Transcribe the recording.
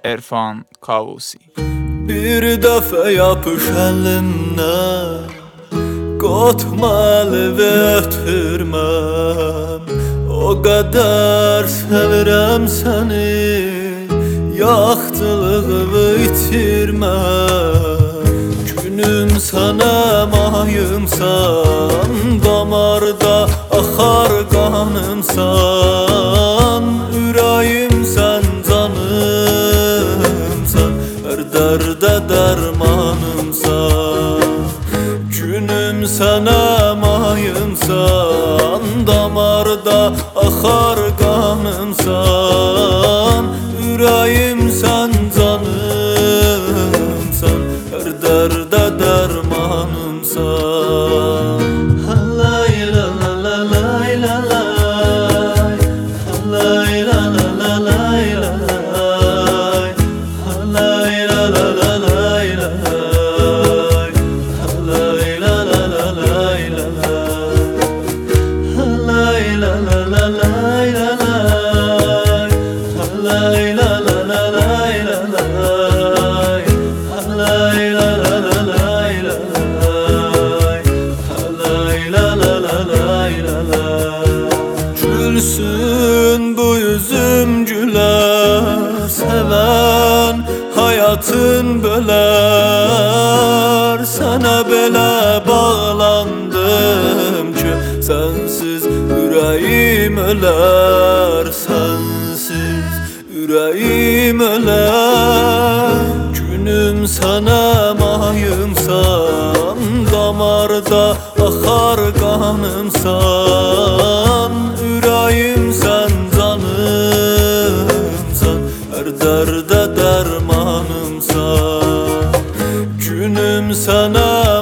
Erfan Kavusi. Bir dəfə yapış əlimdən, qotma əlvə ötürməm. O qədər sevirəm səni, yaxçılığı itirməm. Günüm sənə mayımsan, damarda axar qanımsan. Ürəyimsən, canımsan, hər dərdə dərmanımsan. Günüm sənə mayımsan, damarda axar qanımsan. Ürəyimsən, canımsan, hər dərdə dərmanımsan. Lay la la la lay la lay, lay la la la lay la lay, lay la la la lay la lay, lay la la la lay la lay, lay la la la lay la lay, lay la la la lay la lay, lay la la la lay la lay, lay la la la lay la lay. Gülsün bu yüzüm gülər, sevən hayatın bölər. Sənə belə bağlandım ki, sensiz ürəyim ölər. Sensiz ürəyim ölər. Günüm sənə mayımsan, damarda axar qanımsan. Ürəyimsən, canımsan, hər dərdə dərmanımsan. Günüm sənə